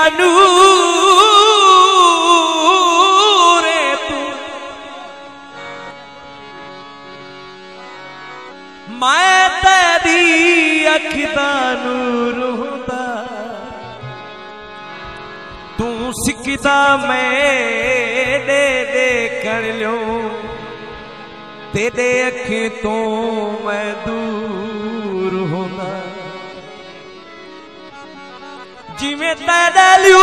नूर तू मैं तेरी अख दा नूर हुंदा तू सिकदा मैं दे कर लो तेरे अखें तो मैं दूर होना जिमें तेरे लियो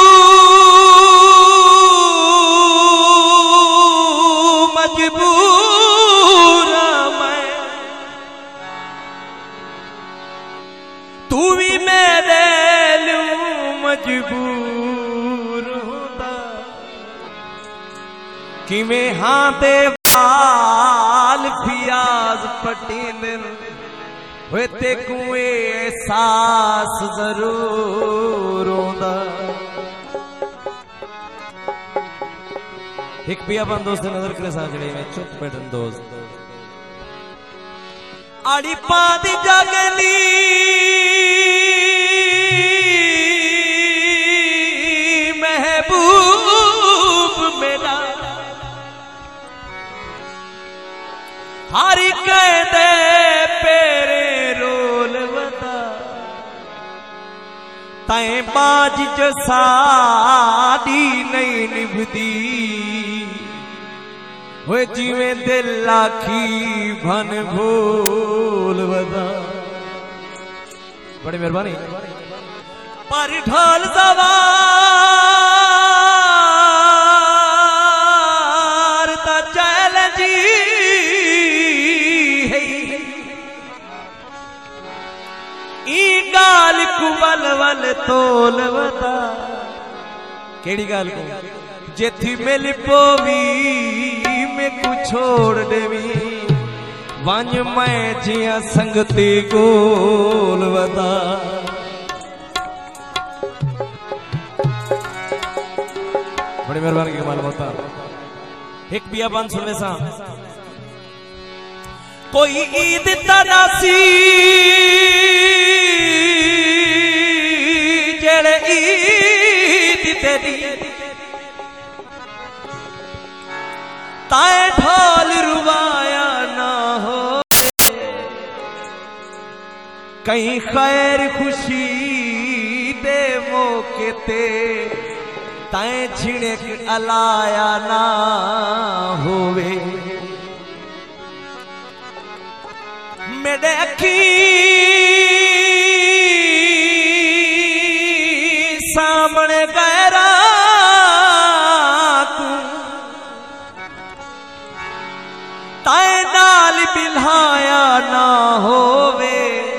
मजबूर मैं तू भी मेरे लियो मजबूर होता कि मैं हाँ दे पियाज पटीन होते कुए एहसास जरूर होंदा एक पियाबान दोस्त नजर करे साजड़े में चुप बैठन दोस्त आड़ी पादी जागली महबूब मेरा हरी कहते पेरे रोल वता तैं बाज च साडी नहीं निभदी वो जिवें दिल आखी भन भूल वता बड़ी मेहरबानी पर ढोल सवार ता चल जी गाल कुबल वल तोल वता केड़ी गाल को जेथी मिल पोवी में कुछ छोड़ देवी वंज मैं जिया संगती गोल वता बड़ी मेहरबानी के मालूम होता एक बियाबान सुनने सा कोई ईद तरासी जेड़े ईद तेरी ताए ढोल रुवाया ना हो कहीं खैर खुशी दे मौके ते ताए छिड़क अलाया ना होवे मेरे अखी सामने गैरा ताए नाल बिल्हाया ना होवे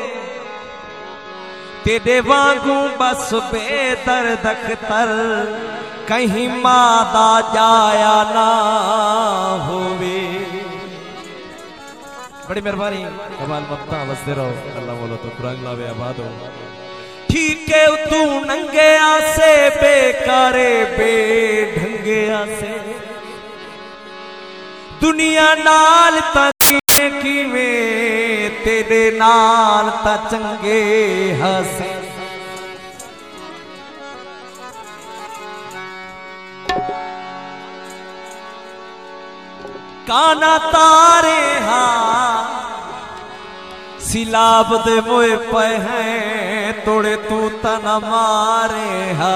तेरे वांगू बस बेदर्द अख्तर कहीं मादा जाया ना होवे बड़ी मेहरबानी कमाल मत्ता बसते रहो अल्लाह बोलो तो कुरान लावे आबाद हो ठीक है तू नंगे आसे बेकारे बेढंगे आसे दुनिया नाल ता किवें तेरे नाल ता चंगे हसे काना तारे हा सिलाब दे मोए पे हैं तोड़े तू तना मारे हा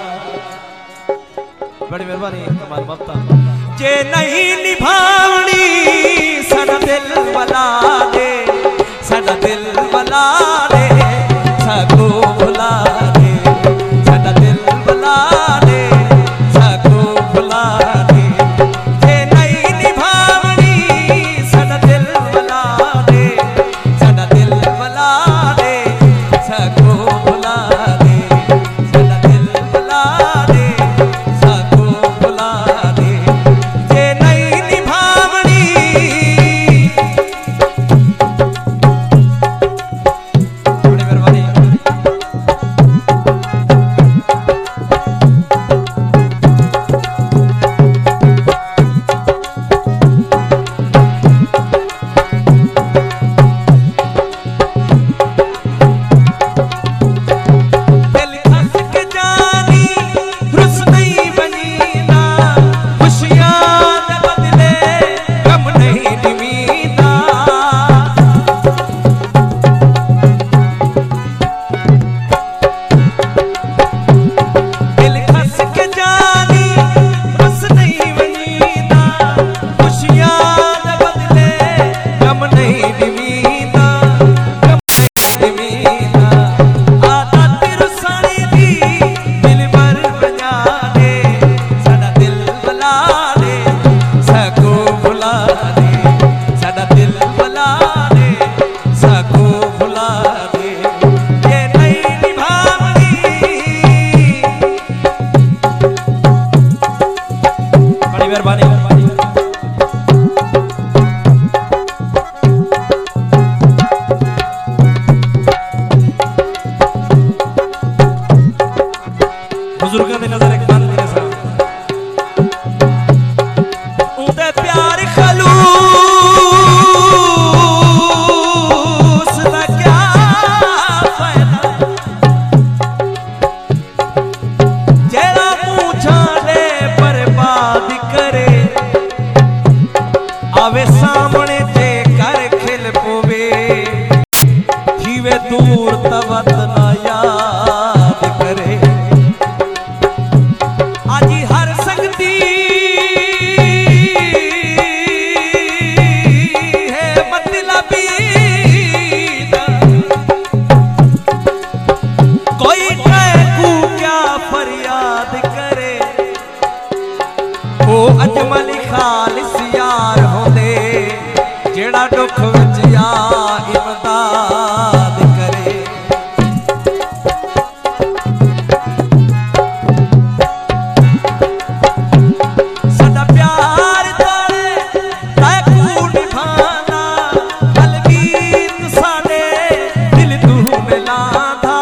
बड़ी मेहरबानी कमाल मफ्ता जे नहीं निभावनी साडा दिल बला दे साडा दिल बला दे सागो भुला दे साडा दिल बला दे सागो भुला दे जे नहीं निभावनी साडा दिल बला दे साडा दिल बला दे सागो भुला दे साडा दिल बला दे सागो भुला दे जे नहीं निभावनी सको भुला दे, ये नहीं निभावनी। बड़ी मेहरबानी। बुजुर्गों ने नजर एक मान मेरे साथ उनके प्यार खलूस का क्या फायदा, जेड़ा पूछा ले बर्बाद करे, आवे सामने जे कर खिल पोवे, जीवे दूर तवत ना याद करे। आजी हर संगती है मतलबी, कोई कहू क्या फरियाद करे, वो अजमल खालिस यार होंदे, जेड़ा दुख विच या इमदाद करे। साडा प्यार तोड़े तैकू निभाना, अलगीत साडे दिल तू मिलांदा।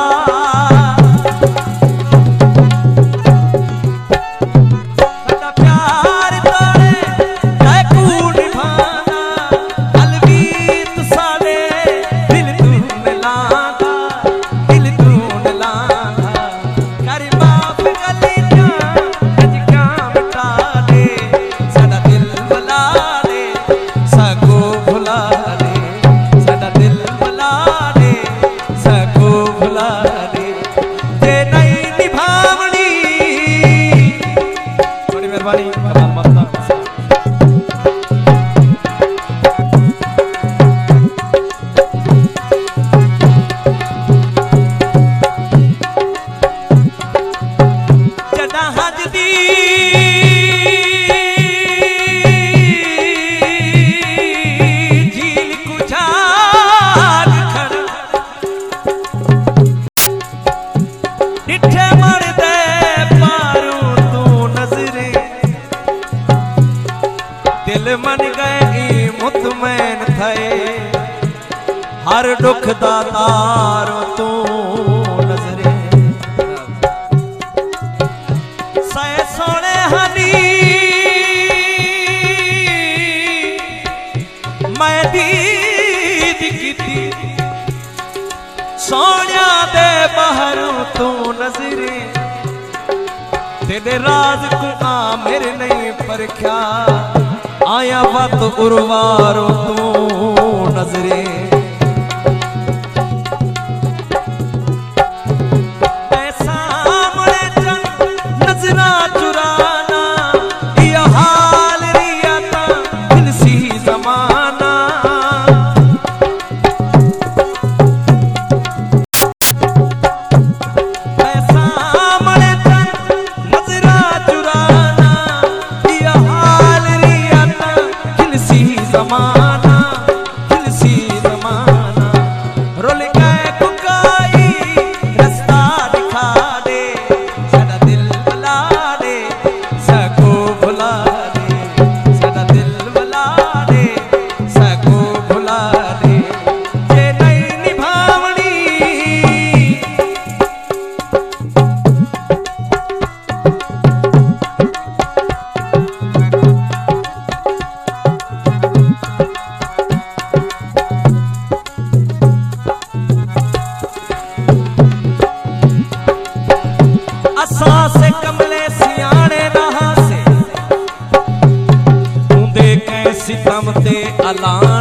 साडा प्यार तोड़े तैकू निभाना, अलगीत साडे दिल तू मिलांदा, दिल तू मिलांदा। कर माफ गलियां अजकां मिटा दे, साडा दिल बुला दे, सको भुला दे, साडा दिल बुला दे, सको भुला दे, जे नहीं निभावनी। बड़ी मेहरबानी। कमाल ममता जदा हज दी झील को झाग खड़ा, डिठे मरदे पारू तू नजरे, दिल मन गए मुतमैन थे, हर दुख दा तारो तू नजरे। सै सोने हनी मैं दीद कीती, सोनिया दे बाहरों तू नजरे, तेरे राज को आमिर नहीं परख्या, आया वत उर्वारो तू नजरे। सामने चंद नजरा चुराना, ये हाल रियाता दिल सी जमाना। सामने चंद नजरा चुराना, ये हाल रियाता दिल सी जमाना, दिल सी जमाना। रुल गए कुकाई रास्ता दिखा दे, साडा दिल बुला दे, सको भुला दे, साडा दिल बुला दे, सको भुला दे, जे नहीं निभावनी। असा से कमले सियाने रहा से, तूंदे कै सितम ते अलान